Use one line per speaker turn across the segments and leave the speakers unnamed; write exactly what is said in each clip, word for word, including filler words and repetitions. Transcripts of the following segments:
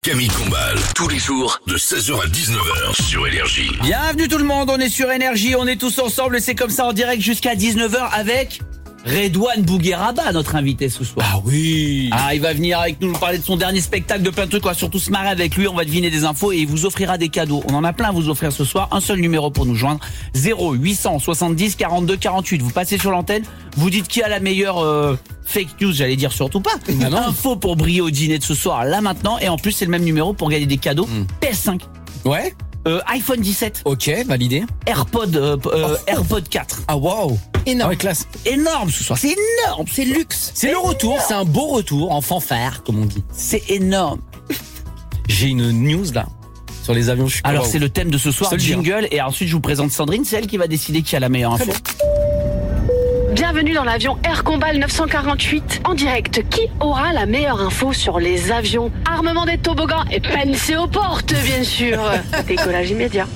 Camille Combal, tous les jours de seize heures à dix-neuf heures sur Énergie.
Bienvenue tout le monde, on est sur Énergie, on est tous ensemble et c'est comme ça en direct jusqu'à dix-neuf heures avec Redouane Bougueraba, notre invité ce soir.
Ah oui.
Ah, il va venir avec nous nous parler de son dernier spectacle, de plein de trucs, on va surtout se marrer avec lui, on va deviner des infos et il vous offrira des cadeaux. On en a plein à vous offrir ce soir, un seul numéro pour nous joindre, zéro huit cent soixante-dix quarante-deux quarante-huit. Vous passez sur l'antenne, vous dites qui a la meilleure euh, fake news, j'allais dire surtout pas.
Ah non.
Info pour briller au dîner de ce soir, là maintenant, et en plus c'est le même numéro pour gagner des cadeaux.
Mm.
P S cinq,
Ouais.
euh, iPhone dix-sept,
Ok, validé.
AirPod, euh, euh,
Oh.
AirPod quatre.
Ah waouh.
Énorme.
Ah ouais, classe.
Énorme ce soir, c'est énorme,
C'est luxe.
C'est le retour, c'est un beau retour en fanfare, comme on dit.
c'est énorme.
J'ai une news là sur les avions. Je suis
Alors
waouh.
c'est le thème de ce soir,
Je te le dis,
jingle, et ensuite je vous présente Sandrine, c'est elle qui va décider qui a la meilleure info.
Bienvenue dans l'avion Air Combal neuf cent quarante-huit. En direct, qui aura la meilleure info sur les avions? Armement des toboggans et pensée aux portes, bien sûr. Décollage immédiat.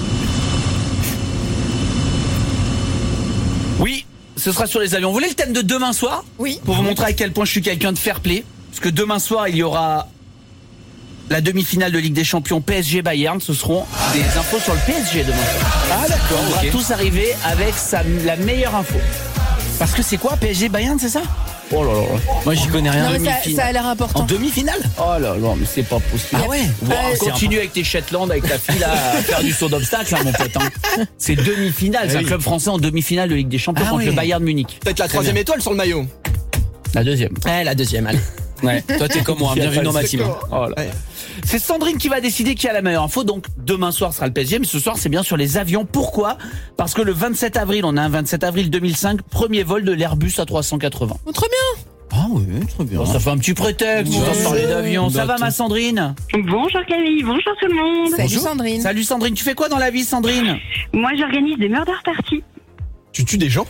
Oui, ce sera sur les avions. Vous voulez le thème de demain soir?
Oui.
Pour vous montrer à quel point je suis quelqu'un de fair play. Parce que demain soir, il y aura la demi-finale de Ligue des Champions P S G Bayern. Ce seront des infos sur le P S G demain soir.
Ah d'accord.
On va
ok.
tous arriver avec sa, la meilleure info. Parce que c'est quoi P S G Bayern, c'est ça? Oh là là.
Moi j'y connais rien.
Non, mais ça,
demi-finale.
ça a l'air
En
important.
demi-finale.
Oh là là, mais c'est pas possible.
Ah ouais.
Wow,
Euh,
continue avec tes Shetland, avec ta fille là, à faire du saut d'obstacle, hein, mon pote. Hein. C'est demi-finale, c'est
Ah
un
oui.
club français en demi-finale de Ligue des Champions
Ah
contre
ouais.
le Bayern Munich.
Peut-être la troisième étoile sur le maillot.
La deuxième.
Eh la deuxième, allez. Ouais. Toi t'es comme moi, bienvenue dans ma team.
Oh là.
Ouais.
C'est Sandrine qui va décider qui a la meilleure info. Donc demain soir sera le P S G, mais ce soir c'est bien sur les avions. Pourquoi? Parce que le vingt-sept avril, on a un vingt-sept avril deux mille cinq, premier vol de l'Airbus A trois cent quatre-vingts.
Oh, très bien.
Ah oui, très bien.
Bon, ça fait un petit prétexte, on va
Ouais.
parler d'avion. Ça
Bah,
va ma Sandrine?
Bonjour Camille, bonjour tout le monde.
Salut Sandrine.
Salut Sandrine, tu fais quoi dans la vie Sandrine?
Moi j'organise des murder parties.
Tu tues des gens?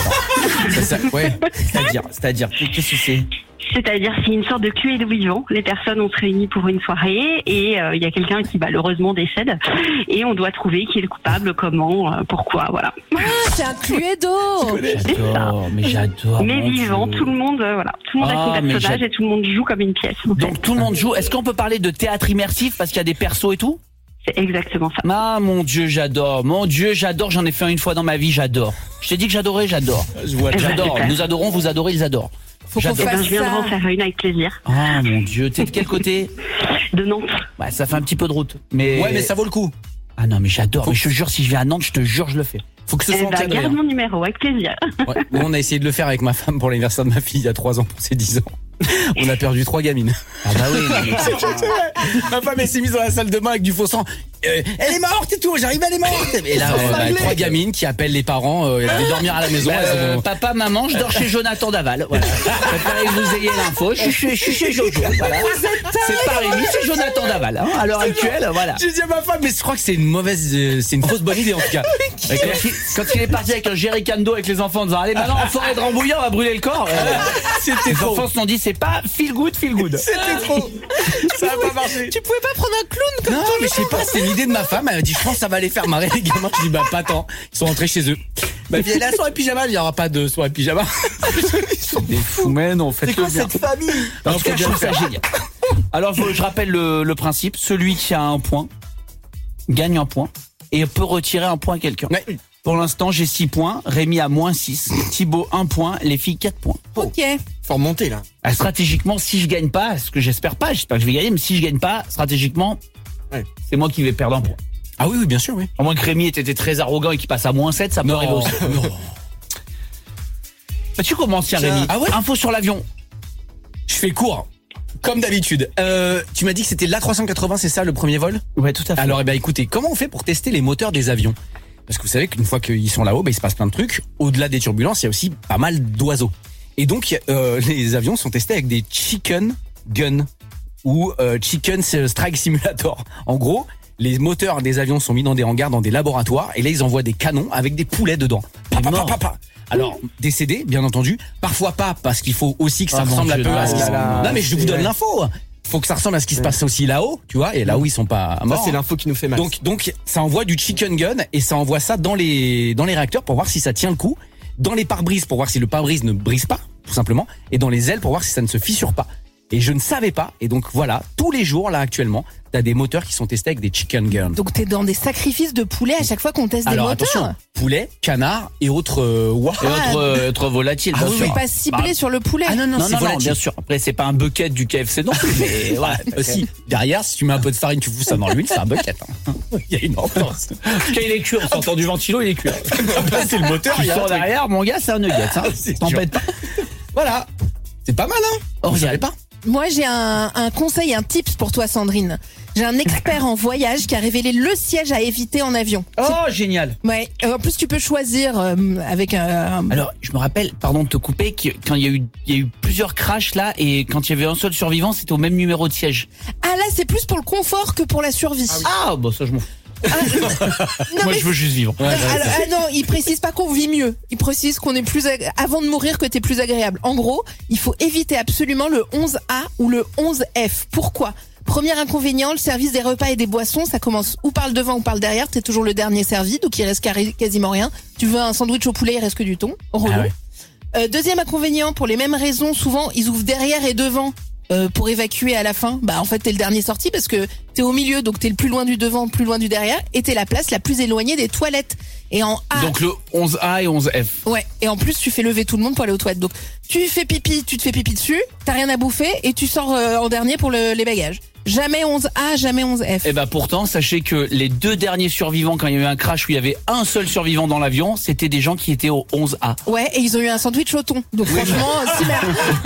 Ça, ça- ouais.
C'est-à-dire, c'est-à-dire, qu'est-ce que c'est?
C'est-à-dire c'est une sorte de Cluedo vivant. Les personnes on se réunit pour une soirée et euh, il y a quelqu'un qui malheureusement décède et on doit trouver qui est le coupable, comment, euh, pourquoi, voilà.
Ah, c'est un Cluedo.
J'adore, mais j'adore.
Mais
mon
vivant,
Dieu.
tout le monde, euh, voilà, tout le monde
Ah,
a son
mais
personnage
j'ad-
et tout le monde joue comme une pièce. en fait.
Donc tout le monde joue. Est-ce qu'on peut parler de théâtre immersif parce qu'il y a des persos et tout?
C'est exactement ça.
Ah mon Dieu, j'adore. Mon Dieu, j'adore. J'en ai fait un une fois dans ma vie, j'adore. Je t'ai dit que j'adorais, j'adore.
Je vois.
Eh ben,
J'adore.
super.
Nous adorons, vous adorez, ils adorent.
Faut qu'on
Eh ben,
fasse
je viendrai en
ça.
faire une avec plaisir.
Ah mon Dieu, t'es de quel côté?
De Nantes.
Ouais, ça fait un petit peu de route. Mais
Ouais, mais ça vaut le coup.
Ah non, mais j'adore. Mais je te jure, si je vais à Nantes, je te jure, je le fais.
Faut que ce
Eh
soit
ben,
encadré.
garde
hein.
mon numéro avec plaisir.
Ouais. Nous, on a essayé de le faire avec ma femme pour l'anniversaire de ma fille il y a trois ans pour ses dix ans. On a perdu trois gamines.
Ah bah oui. non, mais c'est-
Ma femme elle s'est mise dans la salle de bain avec du faux sang. Euh, elle est morte et tout, j'arrive, elle est morte. Et là, on a trois gamines qui appellent les parents, euh, elles veulent dormir à la maison.
Bah,
elles
euh,
vont-
papa, maman, je dors chez Jonathan Daval. Voilà. Préférez que vous ayez l'info. Je suis, je suis chez Jojo. Voilà. C'est pas Rémi, c'est Jonathan Daval. Hein. À l'heure actuelle, voilà.
J'ai dit à ma femme, mais je crois que c'est une mauvaise, euh, c'est une fausse bonne idée en tout cas.
Et Quand il, quand il est parti avec un jerrycan d'eau avec les enfants en disant allez maintenant en forêt de Rambouillet on va brûler le corps, euh,
C'était
les
faux.
enfants se sont dit c'est pas feel good feel good.
C'était trop. Ça a pas marché.
Tu pouvais pas prendre un clown comme
Non, mais je sais pas, c'est l'idée de ma femme. Elle a dit, je pense que ça va les faire marrer les gamins. Je dis, bah pas tant. Ils sont rentrés chez eux. Ma fille, elle est à soirée pyjama. Il y aura pas de soirée pyjama. Ils sont
Des fous mais non
C'est
faites-le
quoi
bien.
cette famille?
En
Non,
tout cas
faut
je
bien
trouve
le
ça
faire.
génial. Alors je, je rappelle le, le principe, celui qui a un point gagne un point et peut retirer un point à quelqu'un.
Ouais.
Pour l'instant j'ai six points, Rémi a moins six, Thibaut un point, les filles quatre points.
Ok.
Faut remonter là.
Ah, stratégiquement, si je gagne pas, ce que j'espère pas, j'espère que je vais gagner, mais si je gagne pas, stratégiquement,
Ouais.
c'est moi qui vais perdre un point.
Ah oui, oui, bien sûr, oui.
À moins que Rémi ait été très arrogant et qu'il passe à moins sept, ça peut arriver aussi.
non.
Bah, tu commences, tiens,
Tiens.
Rémi.
Ah ouais
Info sur l'avion.
Je fais court. Comme d'habitude. Euh, tu m'as dit que c'était l'A trois cent quatre-vingts, c'est ça le premier vol?
Ouais, tout à fait.
Alors, eh ben, écoutez, comment on fait pour tester les moteurs des avions? Parce que vous savez qu'une fois qu'ils sont là-haut, ben, il se passe plein de trucs. Au-delà des turbulences, il y a aussi pas mal d'oiseaux. Et donc, euh, les avions sont testés avec des chicken guns ou euh, chicken strike simulator. En gros, les moteurs des avions sont mis dans des hangars, dans des laboratoires, et là, ils envoient des canons avec des poulets dedans. Pa, pa, pa, pa, pa. Alors, décédés, bien entendu. Parfois pas, parce qu'il faut aussi que ça
Ah, mon
ressemble un
Dieu,
peu à
non,
ce qui se...
là, là,
Non, mais je vous
c'est-
donne l'info. Faut que ça ressemble à ce qui se passe aussi là-haut, tu vois, et là où ils sont pas
Ça,
morts.
c'est l'info qui nous fait mal.
Donc, donc, ça envoie du chicken gun et ça envoie ça dans les, dans les réacteurs pour voir si ça tient le coup. Dans les pare-brises pour voir si le pare-brise ne brise pas, tout simplement. Et dans les ailes pour voir si ça ne se fissure pas. Et je ne savais pas. Et donc voilà, tous les jours là actuellement, t'as des moteurs qui sont testés avec des chicken guns.
Donc t'es dans des sacrifices de poulet à chaque fois qu'on teste
Alors
des moteurs.
attention, poulet, canard et autres euh, ouah.
Et autres, euh, autres volatiles,
Ah
bien
oui,
sûr.
C'est pas ciblé
Bah,
sur le poulet.
Ah non non,
Non,
c'est
non, non,
volatile.
bien sûr. Après, c'est pas un bucket du K F C non plus, mais voilà.
Aussi, derrière, si tu mets un peu de farine, tu fous ça dans l'huile, c'est un bucket. Hein. Il y a une ambiance.
Quand il est cuit, en sortant du ventilo, il est cuit.
C'est le moteur,
Tu
il y a un
sors
truc.
derrière, mon gars, c'est un nugget. Hein.
C'est
T'embête pas.
Voilà. C'est pas mal, hein.
Oh,
Vous savez pas?
Moi, j'ai un, un conseil, un tips pour toi, Sandrine. J'ai un expert en voyage qui a révélé le siège à éviter en avion.
Oh, génial.
Ouais. euh, En plus, tu peux choisir euh, avec un. un-
Alors, je me rappelle, pardon de te couper, que quand il y a eu, il y a eu plusieurs crashs là, et quand il y avait un seul survivant, c'était au même numéro de siège.
Ah là, c'est plus pour le confort que pour la survie.
Ah, bon, ça je m'en fous.
Non,
Moi,
mais
je veux juste vivre.
Alors, ah non, il précise pas qu'on vit mieux. Il précise qu'on est plus ag- avant de mourir que t'es plus agréable. En gros, il faut éviter absolument le onze A ou le onze F. Pourquoi? Premier inconvénient, le service des repas et des boissons, ça commence ou par le devant ou par le derrière. T'es toujours le dernier servi, donc il reste carré- quasiment rien. Tu veux un sandwich au poulet, il reste que du thon. Relou.
Ah ouais.
Euh, deuxième inconvénient, pour les mêmes raisons, souvent ils ouvrent derrière et devant. Euh, pour évacuer à la fin, bah en fait t'es le dernier sorti parce que t'es au milieu, donc t'es le plus loin du devant, le plus loin du derrière, et t'es la place la plus éloignée des toilettes. Et en A,
Donc le onze A et onze F.
ouais, et en plus tu fais lever tout le monde pour aller aux toilettes. Donc tu fais pipi, tu te fais pipi dessus, t'as rien à bouffer et tu sors euh, en dernier pour le- les bagages. Jamais onze A, jamais onze F.
Et bah pourtant, sachez que les deux derniers survivants, quand il y a eu un crash où il y avait un seul survivant dans l'avion, c'était des gens qui étaient au onze A.
Ouais, et ils ont eu un sandwich au thon. Donc franchement, si merde.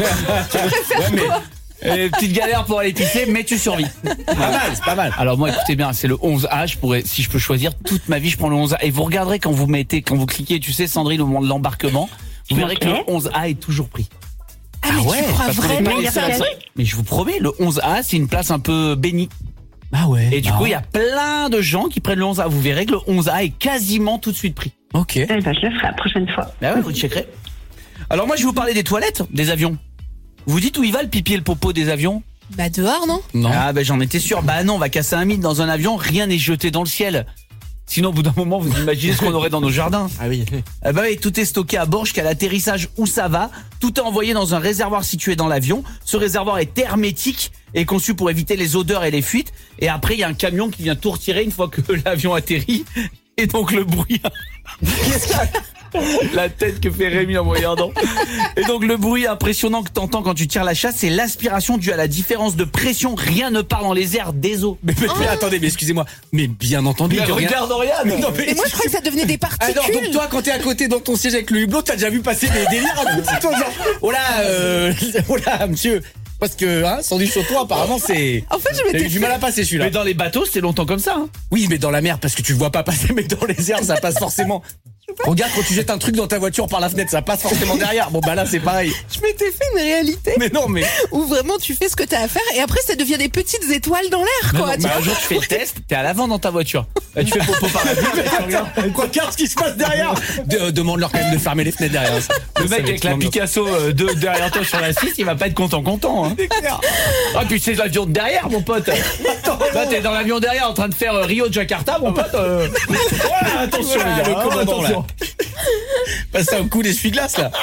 Tu préfères quoi?
Euh, petite galère pour aller pisser, mais tu survis.
Pas mal, c'est pas mal.
Alors moi, écoutez bien, c'est le onze A. Je pourrais, si je peux choisir toute ma vie, je prends le onze A. Et vous regarderez quand vous mettez, quand vous cliquez, tu sais, Sandrine, au moment de l'embarquement, vous verrez que le onze A est toujours pris.
Ah, mais
ouais,
tu crois
Parce qu'on est pas
vraiment
laissé
ça?
à la fin. Mais je vous promets, le onze A, c'est une place un peu bénie.
Ah ouais.
Et du coup, il y a plein de gens qui prennent le onze A. Vous verrez que le onze A est quasiment tout de suite pris.
Ok.
Eh ben, je le ferai la prochaine fois.
Bah ouais, vous checkerez. Alors moi, je vais vous parler des toilettes des avions. Vous dites où il va le pipi et le popo des avions?
Bah dehors, non?
Non.
Ah ben j'en étais sûr. Bah non, on va casser un mythe dans un avion, rien n'est jeté dans le ciel. Sinon au bout d'un moment, vous imaginez ce qu'on aurait dans nos jardins.
Ah oui.
Ah bah oui, tout est stocké à bord jusqu'à l'atterrissage où ça va. Tout est envoyé dans un réservoir situé dans l'avion. Ce réservoir est hermétique et conçu pour éviter les odeurs et les fuites. Et après, il y a un camion qui vient tout retirer une fois que l'avion atterrit. Et donc le bruit... Qu'est-ce qu'il y a ? La tête que fait Rémi en me regardant. Et donc le bruit impressionnant que t'entends quand tu tires la chasse, c'est l'aspiration due à la différence de pression. Rien ne part dans les airs des eaux.
Mais, mais- mais attendez, mais excusez-moi. Mais bien entendu.
Mais
que rien-
regarde Oriane.
Mais non, mais-
Et moi, je crois que ça devenait des
Ah
particules.
non, donc toi, quand t'es à côté dans ton siège avec le hublot, t'as déjà vu passer des délires à côté de toi, genre, oh là, euh, oh là, monsieur. Parce que, hein, sandwich au toit, apparemment, c'est.
En fait, je
T'as eu
m'étais
du mal à passer celui-là.
Mais dans les bateaux, c'était longtemps comme ça. Hein.
Oui, mais dans la mer, parce que tu le vois pas passer, mais dans les airs, ça passe forcément. Regarde, quand tu jettes un truc dans ta voiture par la fenêtre, ça passe forcément derrière. Bon, bah là, c'est pareil.
Je m'étais fait une réalité
Mais non, mais.
où vraiment tu fais ce que t'as à faire et après ça devient des petites étoiles dans l'air, quoi. tu
Bah, un
vois.
jour, tu fais le test, t'es à l'avant dans ta voiture. Bah, tu fais popo par la vitre, tu regardes.
Quoi, regarde ce qui se passe derrière. De- euh, Demande-leur quand même de fermer les fenêtres derrière. Ça.
Le
Ça
mec
va
avec
être
la
l'ambiance.
Picasso euh, de, derrière toi sur la six, il va pas être content, content. Hein. Ah, puis c'est l'avion de derrière, mon pote. Là, t'es dans l'avion derrière en train de faire euh, Rio de Jakarta, mon pote. euh. Ouais, attention,
Voilà,
les gars.
le
hein,
commandant, là.
attention.
Passe un coup d'essuie-glace là.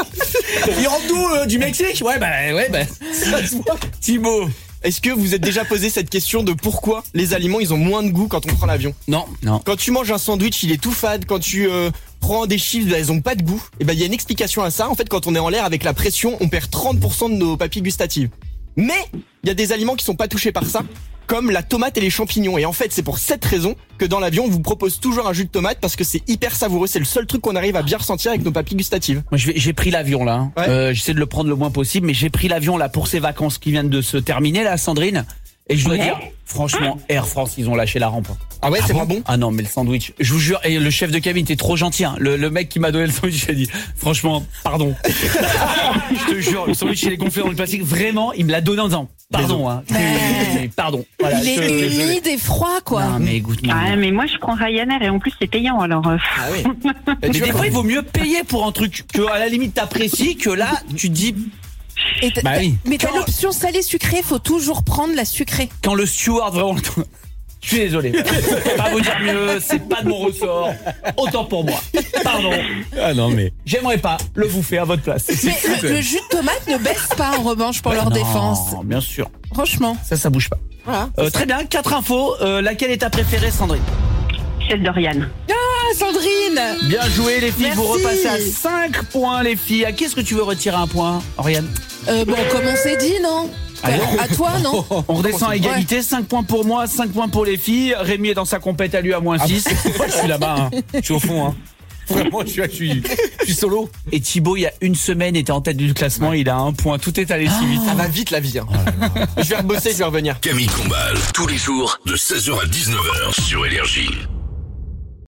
Il rentre d'où euh, Du Mexique? Ouais, bah, ouais, bah. Ça se voit.
Thibaut, est-ce que vous êtes déjà posé cette question de pourquoi les aliments ils ont moins de goût quand on prend l'avion?
Non.
Non.
Quand tu manges un sandwich, il est tout fade. Quand tu euh, prends des chips, bah, elles ont pas de goût. Et ben il y a une explication à ça. En fait, quand on est en l'air avec la pression, on perd trente pour cent de nos papilles gustatives. Mais il y a des aliments qui sont pas touchés par ça, comme la tomate et les champignons. Et en fait, c'est pour cette raison que dans l'avion, on vous propose toujours un jus de tomate parce que c'est hyper savoureux. C'est le seul truc qu'on arrive à bien ressentir avec nos papilles gustatives.
Moi, je vais- j'ai pris l'avion là. Hein.
Ouais.
Euh, J'essaie de le prendre le moins possible, mais j'ai pris l'avion là pour ces vacances qui viennent de se terminer là, Sandrine. Et je dois dire, franchement, Air France, ils ont lâché la rampe.
Ah ouais, c'est pas bon.
Ah non, mais le sandwich, je vous jure, et le chef de cabine, t'es trop gentil. Hein. Le, le mec qui m'a donné le sandwich, il a dit, franchement, pardon. Je te jure, le sandwich, il est gonflé dans le plastique. Vraiment, il me l'a donné en disant, pardon, hein.
Ouais.
Pardon. Voilà,
Il
je-
est
je-
humide et froid, quoi.
Non, mais écoute-moi.
Ah, mais moi, je prends Ryanair et en plus, c'est payant. Alors, euh,
Ah oui.
Mais des fois, il vaut mieux payer pour un truc que, à la limite, t'apprécies, que là, tu te dis,
Et t'as-
Bah oui.
Mais t'as
Quand-
l'option salée sucrée, faut toujours prendre la sucrée.
quand le steward, vraiment, Je suis désolé. Je peux pas vous dire mieux, c'est pas de mon ressort. Autant pour moi. Pardon.
Ah non, mais.
J'aimerais pas le bouffer à votre place.
Mais le, le jus de tomate ne baisse pas en revanche pour leur
Non,
défense.
bien sûr.
Franchement.
Ça, ça bouge pas.
Voilà.
Euh, très bien, quatre infos. Euh, laquelle est ta préférée, Sandrine?
Celle d'Oriane.
Ah, Sandrine.
Bien joué, les filles.
Merci.
Vous repassez à cinq points, les filles. À qui est-ce que tu veux retirer un point, Oriane?
Euh, bon, comme on s'est dit, non?
Allez.
À toi, non?
On redescend à égalité, cinq points pour moi, cinq points pour les filles. Rémi est dans sa compète à lui à moins six.
Moi, je suis là-bas, hein. Je suis au fond, hein. Vraiment, je suis, je suis, je suis solo.
Et Thibaut, il y a une semaine, était en tête du classement. Il a un point. Tout est allé si vite.
Ça va vite la vie. Hein. Je vais rebosser, je vais revenir.
Camille Combal, tous les jours de seize heures à dix-neuf heures sur Énergie.